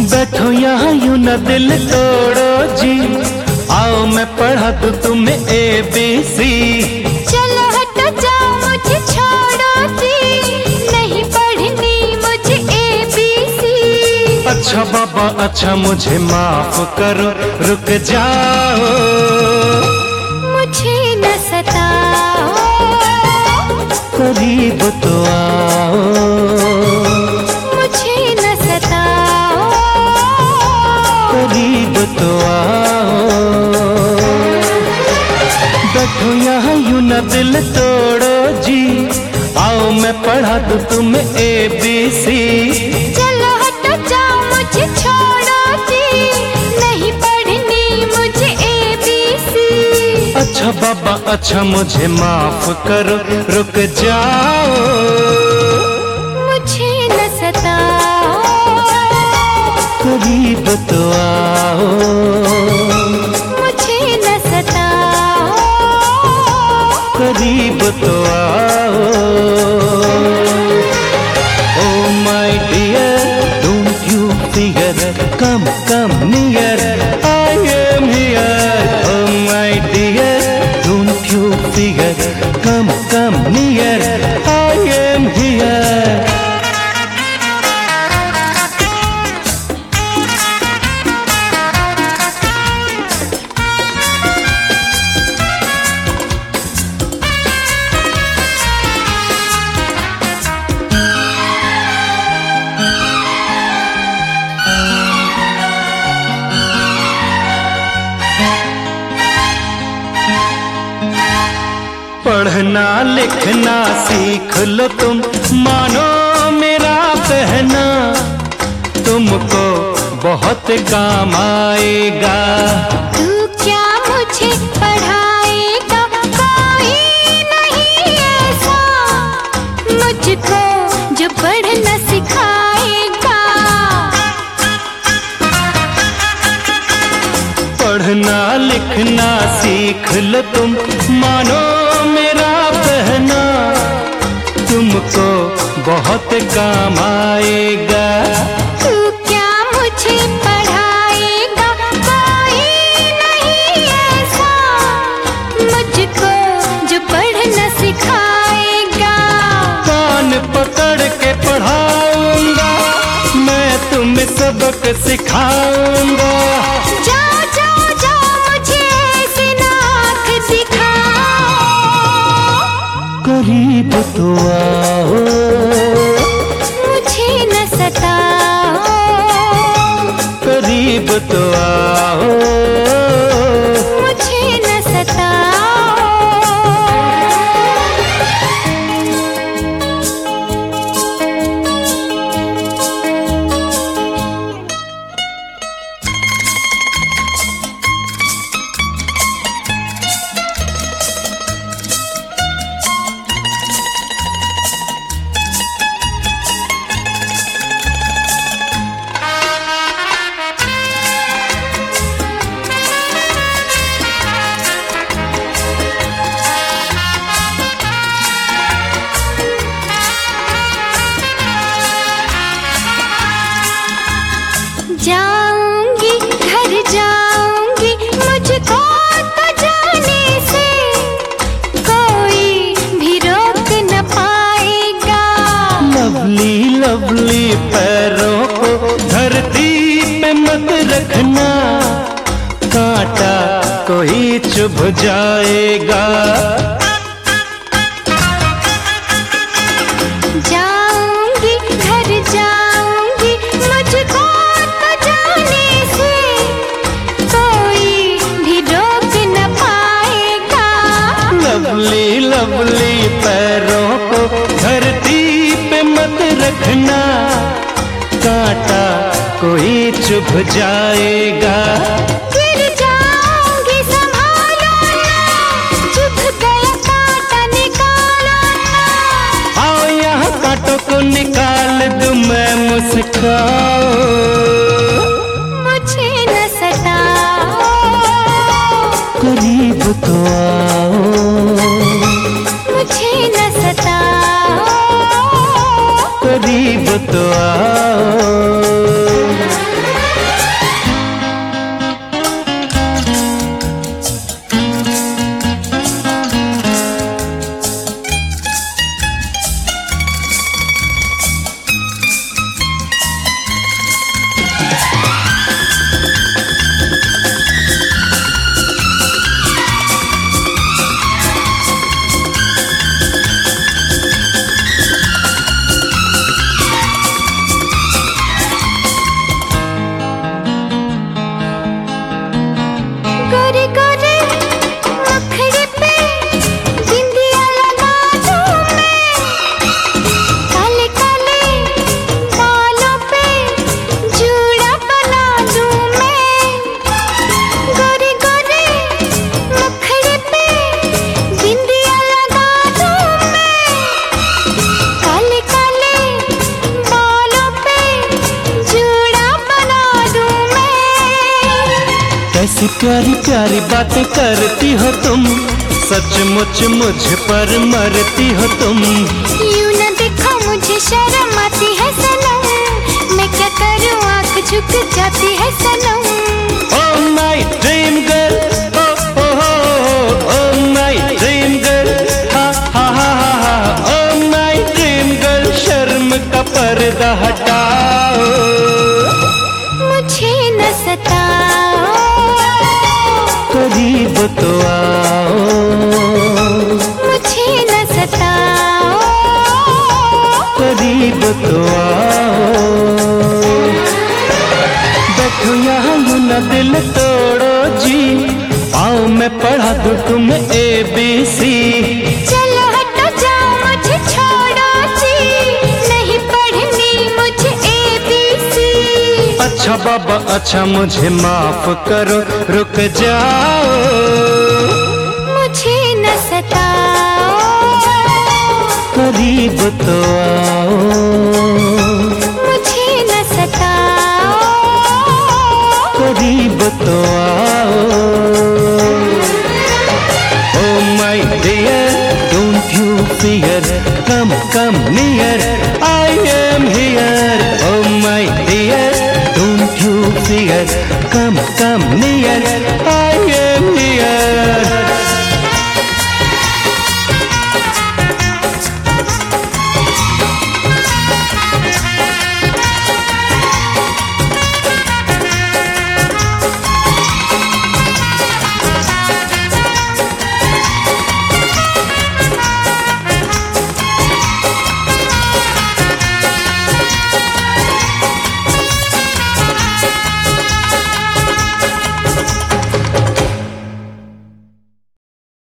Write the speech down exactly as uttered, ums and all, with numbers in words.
बैठो यहाँ यूं न दिल तोड़ो जी, आओ मैं पढ़ा दूं तुम्हें ए बी सी। चलो हटो जाओ मुझे छोड़ो जी, नहीं पढ़नी मुझे ए बी सी। अच्छा बाबा अच्छा मुझे माफ करो, रुक जाओ मुझे न सताओ, करीब तो आओ। मुझे न सताओ, करीब तो आओ। बैठो यहाँ यूं न दिल तोड़ो जी, आओ मैं पढ़ा दूं तुम्हें ए बी सी। चलो हटो जाओ मुझे छोड़ो जी, नहीं पढ़नी मुझे ए बी सी। अच्छा बाबा अच्छा मुझे माफ करो, रुक जाओ मुझे न सताओ, करीब तो आओ। मुझे न सताओ, करीब तो आओ। Oh my dear, don't you fear, come come near, I am here. Oh my dear, don't you fear, come come near, I am here. पढ़ना लिखना सीख लो तुम, मानो मेरा कहना तुमको बहुत काम आएगा। तू क्या मुझे पढ़ाएगा, कोई नहीं ऐसा मुझको जो पढ़ना सिखाएगा। पढ़ना लिखना सीख लो तुम, मानो मेरा कहना तुमको बहुत काम आएगा। तू क्या मुझे पढ़ाएगा, कोई नहीं ऐसा मुझको जो पढ़ना सिखाएगा। कान पकड़ के पढ़ाऊंगा, मैं तुम्हें सबक सिखाऊंगा। जाओ जाओ जाओ मुझे ऐसी नाक दिखाओ, करीब तो आओ। मुझे न सताओ, करीब तो आओ। मुझे न सताओ। जाऊंगी घर जाऊंगी, मुझको तो जाने से कोई भी रोक न पाएगा। लवली लवली पैरों को धरती पे मत रखना, कांटा कोई चुभ जाएगा। जाऊंगी घर जाऊंगी, मुझको तो जाने से कोई भी रोक न पाएगा। लवली लवली पैरों को धरती पे मत रखना, कांटा कोई चुभ जाएगा। गिर जाऊंगी संभालो ना, चुभ गया कांटा निकालो ना। आओ यहाँ कांटों को निकाल दूं मैं, मुस्काओ। मुझे न सताओ, करीब तो आओ। मुझे न सताओ, करीब तो आओ। कैसी प्यारी प्यारी बातें करती हो तुम, सचमुच मुझ पर मरती हो तुम। यूं न देखो मुझे शर्म आती है सनम, मैं क्या करूं आंख झुक जाती है सनम। Oh my dream girl, oh oh oh, oh my dream girl, ha ha ha ha, oh my dream girl, शर्म का पर्दा हटाओ, मुझे न सताओ, करीब तो आओ, मुझे न सताओ, करीब तो आओ। बैठो यहाँ यूं न दिल तोड़ो जी, आओ मैं पढ़ा दूं तुम्हें ए बी सी। चलो हटो जाओ मुझे छोड़ो जी, नहीं पढ़नी मुझे ए बी सी। अच्छा बाबा अच्छा मुझे माफ करो, रुक जाओ, मुझे न सताओ, करीब तो आओ, मुझे न सताओ, करीब तो आओ। Oh my dear, don't you fear, come come near, I am here. Oh my dear, don't you fear, come come near, I am here.